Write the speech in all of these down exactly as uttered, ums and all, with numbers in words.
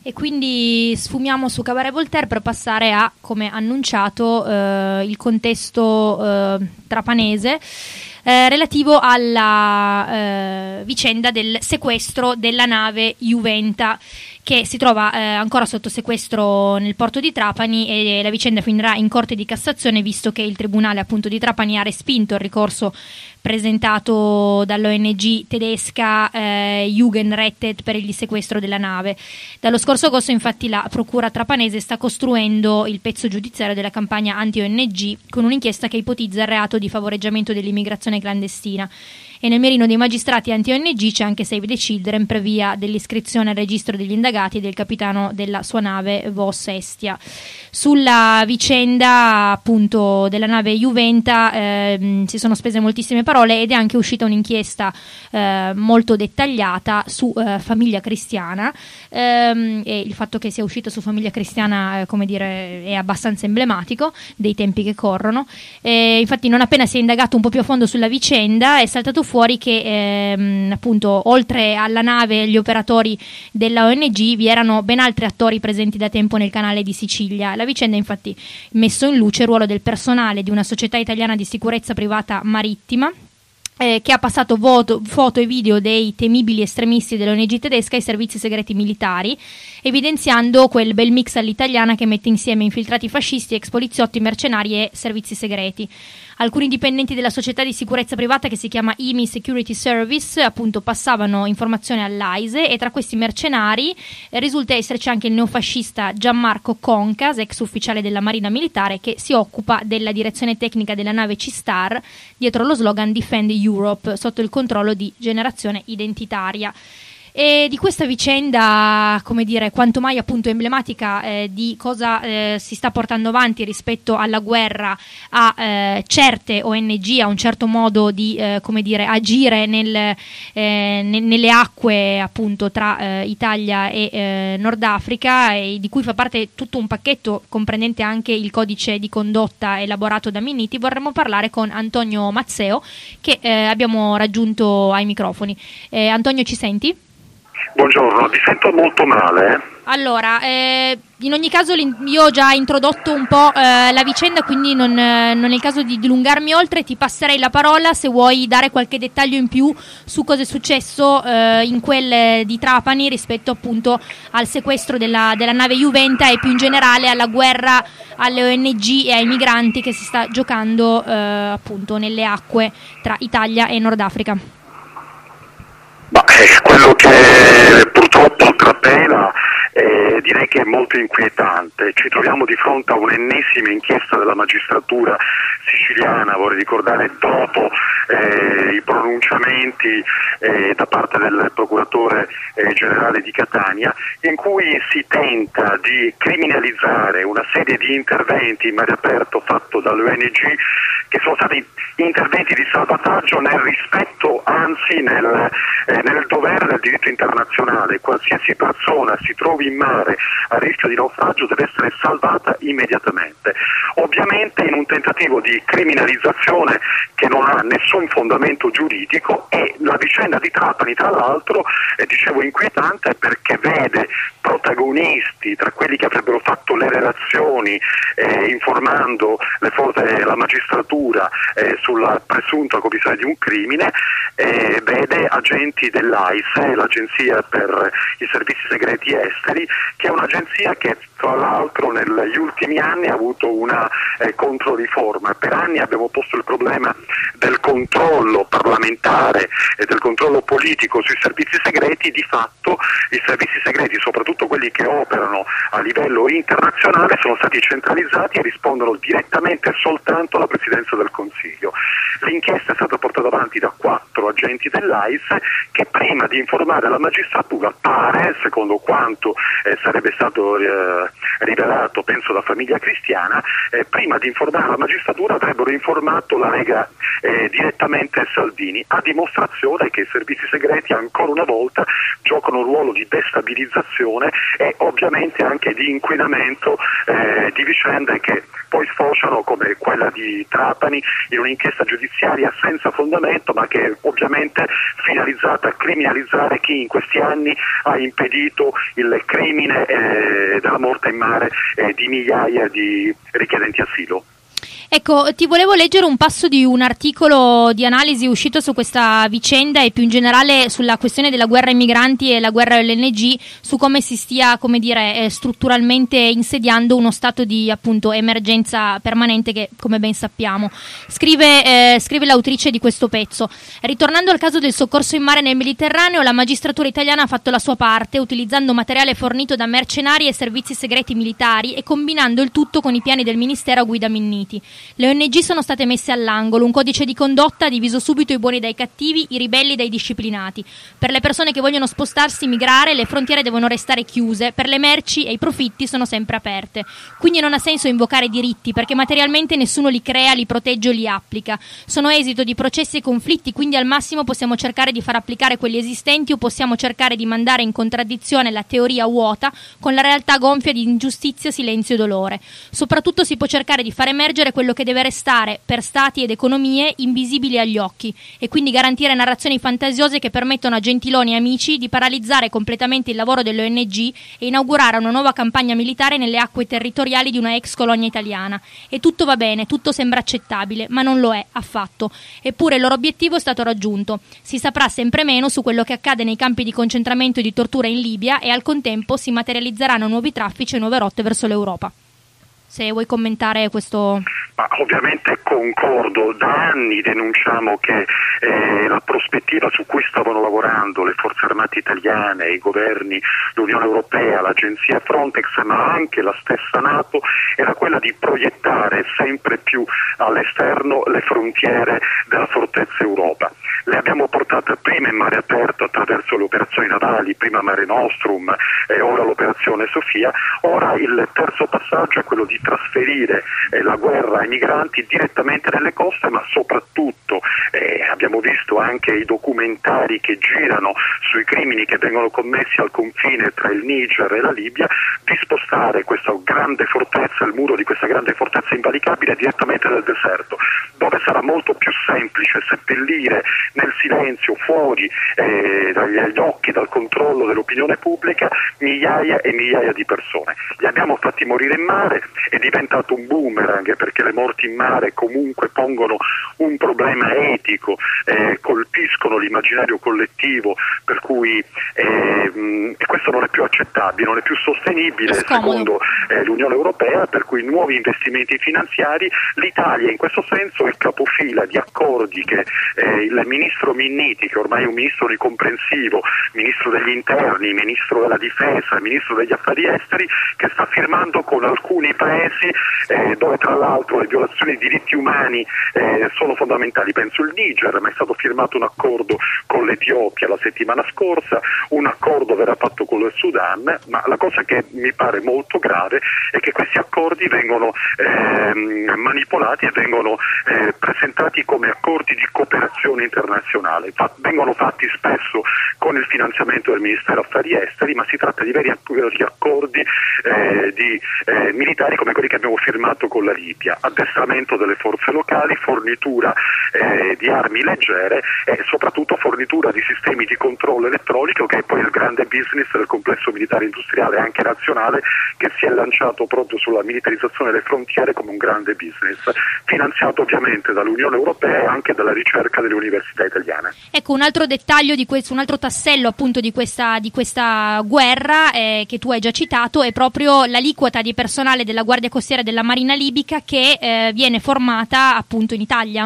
E quindi sfumiamo su Cabaret Voltaire per passare a, come annunciato, eh, il contesto eh, trapanese eh, relativo alla eh, vicenda del sequestro della nave Juventa, che si trova eh, ancora sotto sequestro nel porto di Trapani, e la vicenda finirà in Corte di Cassazione, visto che il Tribunale appunto di Trapani ha respinto il ricorso presentato dall'O N G tedesca eh, Jugendrettet per il sequestro della nave. Dallo scorso agosto infatti la procura trapanese sta costruendo il pezzo giudiziario della campagna anti-O N G con un'inchiesta che ipotizza il reato di favoreggiamento dell'immigrazione clandestina. E nel mirino dei magistrati anti-O N G c'è anche Save the Children per via dell'iscrizione al registro degli indagati del capitano della sua nave Vos Estia. Sulla vicenda appunto della nave Juventa eh, si sono spese moltissime parole ed è anche uscita un'inchiesta eh, molto dettagliata su eh, Famiglia Cristiana, ehm, e il fatto che sia uscita su Famiglia Cristiana eh, come dire è abbastanza emblematico dei tempi che corrono. E infatti non appena si è indagato un po' più a fondo sulla vicenda è saltato fuori che ehm, appunto oltre alla nave e agli operatori della O N G vi erano ben altri attori presenti da tempo nel canale di Sicilia. La vicenda infatti messo in luce il ruolo del personale di una società italiana di sicurezza privata marittima eh, che ha passato voto, foto e video dei temibili estremisti dell'O N G tedesca ai servizi segreti militari, evidenziando quel bel mix all'italiana che mette insieme infiltrati fascisti, ex poliziotti, mercenari e servizi segreti. Alcuni dipendenti della società di sicurezza privata, che si chiama I M I Security Service, appunto passavano informazioni all'A I S E, e tra questi mercenari eh, risulta esserci anche il neofascista Gianmarco Concas, ex ufficiale della Marina Militare, che si occupa della direzione tecnica della nave C-Star dietro lo slogan Defend Europe, sotto il controllo di Generazione Identitaria. E di questa vicenda, come dire, quanto mai appunto emblematica eh, di cosa eh, si sta portando avanti rispetto alla guerra a eh, certe O N G, a un certo modo di eh, come dire agire nel, eh, ne- nelle acque appunto tra eh, Italia e eh, Nord Africa, e di cui fa parte tutto un pacchetto comprendente anche il codice di condotta elaborato da Minniti, vorremmo parlare con Antonio Mazzeo, che eh, abbiamo raggiunto ai microfoni. Eh, Antonio, ci senti? Buongiorno, ti sento molto male. Eh? Allora, eh, in ogni caso io ho già introdotto un po' eh, la vicenda, quindi non, eh, non è il caso di dilungarmi oltre. Ti passerei la parola se vuoi dare qualche dettaglio in più su cosa è successo eh, in quel di Trapani rispetto appunto al sequestro della, della nave Juventa e più in generale alla guerra alle O N G e ai migranti che si sta giocando eh, appunto nelle acque tra Italia e Nord Africa. Ma eh, quello che purtroppo trapela eh, direi che è molto inquietante. Ci troviamo di fronte a un'ennesima inchiesta della magistratura siciliana, vorrei ricordare, dopo eh, i pronunciamenti eh, da parte del procuratore eh, generale di Catania, in cui si tenta di criminalizzare una serie di interventi in mare aperto fatto dall'O N G, che sono stati interventi di salvataggio nel rispetto, anzi nel, eh, nel dovere del diritto internazionale. Qualsiasi persona si trovi in mare a rischio di naufragio deve essere salvata immediatamente. Ovviamente in un tentativo di criminalizzazione che non ha nessun fondamento giuridico, e la vicenda di Trapani tra l'altro è, dicevo, inquietante perché vede protagonisti tra quelli che avrebbero fatto le relazioni eh, informando le forze, la magistratura eh, sulla presunta commissione di un crimine, eh, vede agenti dell'A I S E, l'Agenzia per i Servizi Segreti Esteri, che è un'agenzia che tra l'altro negli ultimi anni ha avuto una eh, controriforma. Per anni abbiamo posto il problema del controllo parlamentare e del controllo politico sui servizi segreti. Di fatto i servizi segreti, soprattutto quelli che operano a livello internazionale, sono stati centralizzati e rispondono direttamente soltanto alla Presidenza del Consiglio. L'inchiesta è stata portata avanti da quattro agenti dell'A I S E che prima di informare la magistratura, pare, secondo quanto eh, sarebbe stato eh, rivelato, penso da Famiglia Cristiana, eh, prima di informare la magistratura avrebbero informato la Lega eh, direttamente Salvini, a dimostrazione che i servizi segreti ancora una volta giocano un ruolo di destabilizzazione e e ovviamente anche di inquinamento eh, di vicende che poi sfociano, come quella di Trapani, in un'inchiesta giudiziaria senza fondamento, ma che è ovviamente finalizzata a criminalizzare chi in questi anni ha impedito il crimine eh, della morte in mare eh, di migliaia di richiedenti asilo. Ecco, ti volevo leggere un passo di un articolo di analisi uscito su questa vicenda e più in generale sulla questione della guerra ai migranti e la guerra all'O N G, su come si stia, come dire, eh, strutturalmente insediando uno stato di appunto emergenza permanente che, come ben sappiamo. Scrive, eh, scrive l'autrice di questo pezzo: ritornando al caso del soccorso in mare nel Mediterraneo, la magistratura italiana ha fatto la sua parte, utilizzando materiale fornito da mercenari e servizi segreti militari e combinando il tutto con i piani del Ministero a guida Minniti. Le O N G sono state messe all'angolo, un codice di condotta ha diviso subito i buoni dai cattivi, i ribelli dai disciplinati. Per le persone che vogliono spostarsi, migrare, le frontiere devono restare chiuse, per le merci e i profitti sono sempre aperte. Quindi non ha senso invocare diritti, perché materialmente nessuno li crea, li protegge o li applica. Sono esito di processi e conflitti, quindi al massimo possiamo cercare di far applicare quelli esistenti o possiamo cercare di mandare in contraddizione la teoria vuota con la realtà gonfia di ingiustizia, silenzio e dolore. Soprattutto si può cercare di far emergere quello che deve restare per stati ed economie invisibili agli occhi e quindi garantire narrazioni fantasiose che permettono a gentiloni e amici di paralizzare completamente il lavoro delle O N G e inaugurare una nuova campagna militare nelle acque territoriali di una ex colonia italiana. E tutto va bene, tutto sembra accettabile, ma non lo è affatto. Eppure il loro obiettivo è stato raggiunto. Si saprà sempre meno su quello che accade nei campi di concentramento e di tortura in Libia e al contempo si materializzeranno nuovi traffici e nuove rotte verso l'Europa. Se vuoi commentare questo... Ma ovviamente concordo, da anni denunciamo che eh, la prospettiva su cui stavano lavorando le forze armate italiane, i governi, l'Unione Europea, l'agenzia Frontex, ma anche la stessa NATO, era quella di proiettare sempre più all'esterno le frontiere della fortezza Europa. Le abbiamo portate prima in mare aperto attraverso le operazioni navali, prima Mare Nostrum e ora l'operazione Sofia. Ora il terzo passaggio è quello di trasferire eh, la guerra ai migranti direttamente nelle coste, ma soprattutto eh, abbiamo visto anche i documentari che girano sui crimini che vengono commessi al confine tra il Niger e la Libia, di spostare questa grande fortezza, il muro di questa grande fortezza invalicabile direttamente nel deserto, dove sarà molto più semplice seppellire nel silenzio, fuori eh, dagli occhi, dal controllo dell'opinione pubblica, migliaia e migliaia di persone. Li abbiamo fatti morire in mare, è diventato un boomerang perché le morti in mare comunque pongono un problema etico, eh, colpiscono l'immaginario collettivo, per cui eh, mh, questo non è più accettabile, non è più sostenibile secondo eh, l'Unione Europea, per cui nuovi investimenti finanziari. L'Italia in questo senso è capofila di accordi che eh, il ministro Minniti, che ormai è un ministro ricomprensivo, ministro degli interni, ministro della difesa, ministro degli affari esteri, che sta firmando con alcuni paesi eh, dove tra l'altro le violazioni dei diritti umani eh, sono fondamentali. Penso il Niger, ma è stato firmato un accordo con l'Etiopia la settimana scorsa, un accordo verrà fatto con il Sudan, ma la cosa che mi pare molto grave è che questi accordi vengono eh, manipolati e vengono eh, presentati come accordi di cooperazione internazionale. Fa- vengono fatti spesso con il finanziamento del Ministero Affari Esteri, ma si tratta di veri accordi eh, di eh, militari come quelli che abbiamo firmato con la Libia, addestramento delle forze locali, fornitura eh, di armi leggere e soprattutto fornitura di sistemi di controllo elettronico, che è poi il grande business del complesso militare industriale anche nazionale, che si è lanciato proprio sulla militarizzazione delle frontiere come un grande business, finanziato ovviamente dall'Unione Europea e anche dalla ricerca delle università italiane. Ecco, un altro dettaglio di questo, un altro tassello appunto di questa, di questa guerra eh, che tu hai già citato è proprio l'aliquota di personale della Guardia Costiera e della Marina Libica che eh, viene formata appunto in Italia.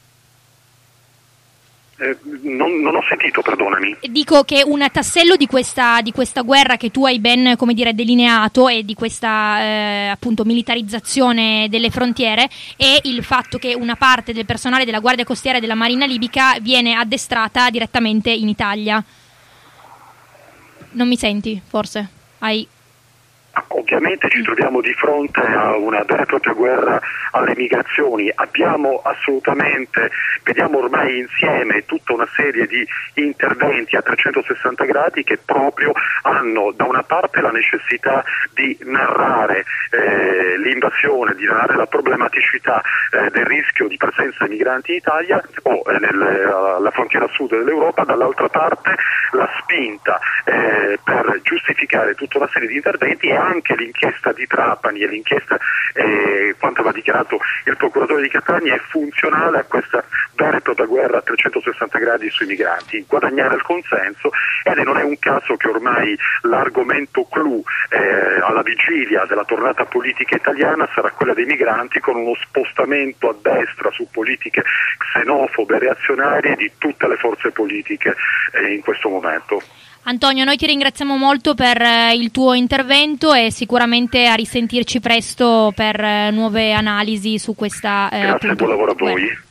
Eh, non, non ho sentito, perdonami. Dico che un tassello di questa, di questa guerra che tu hai ben, come dire, delineato e di questa eh, appunto militarizzazione delle frontiere è il fatto che una parte del personale della Guardia Costiera e della Marina Libica viene addestrata direttamente in Italia. Non mi senti, forse? Hai... ovviamente ci troviamo di fronte a una vera e propria guerra alle migrazioni. Abbiamo assolutamente, vediamo ormai insieme tutta una serie di interventi a trecentosessanta gradi che proprio hanno da una parte la necessità di narrare eh, l'invasione, di narrare la problematicità eh, del rischio di presenza di migranti in Italia o eh, nel, alla frontiera sud dell'Europa, dall'altra parte la spinta eh, per giustificare tutta una serie di interventi, e anche l'inchiesta di Trapani e l'inchiesta, eh, quanto aveva dichiarato il procuratore di Catania, è funzionale a questa vera e propria guerra a trecentosessanta gradi sui migranti, guadagnare il consenso. Ed non è un caso che ormai l'argomento clou eh, alla vigilia della tornata politica italiana sarà quella dei migranti, con uno spostamento a destra su politiche xenofobe e reazionarie di tutte le forze politiche eh, in questo momento. Antonio, noi ti ringraziamo molto per eh, il tuo intervento e sicuramente a risentirci presto per eh, nuove analisi su questa eh, Grazie, appunto, buon lavoro a guerra. voi.